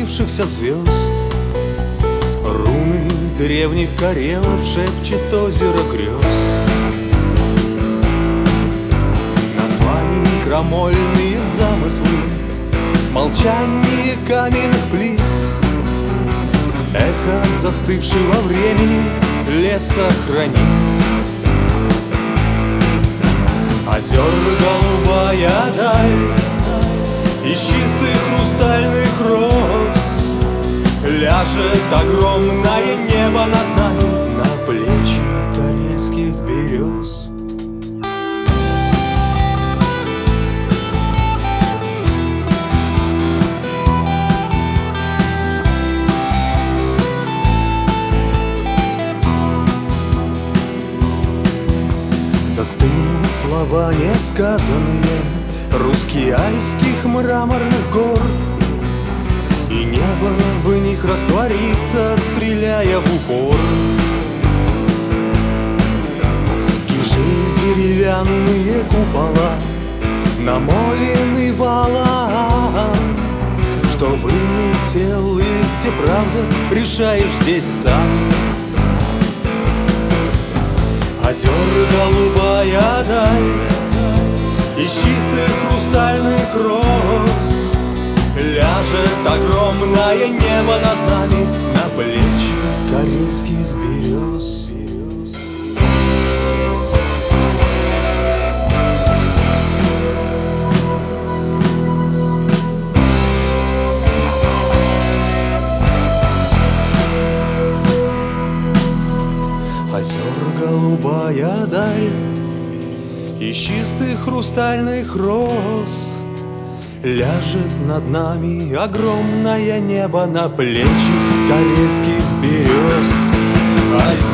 сбившихся звезд. Руны древних карелов шепчет озеро грез. Названия крамольные замыслы, молчание каменных плит, эхо застывшего времени леса хранит. Озер голубая даль из чистых хрустальных роз, ляжет огромное небо над нами на плечи карельских берез. Застынут слова несказанные русские альских мраморных гор, и небо в них растворится, стреляя в упор. Кижи деревянные купола намолены валом, что вынесел их, где правда решаешь здесь сам. Озер голубая даль из чистых хрустальных роз, ляжет огромное небо над нами на плечи карельских берез. Озер голубая даль из чистых хрустальных роз, ляжет над нами огромное небо на плечи карельских берез.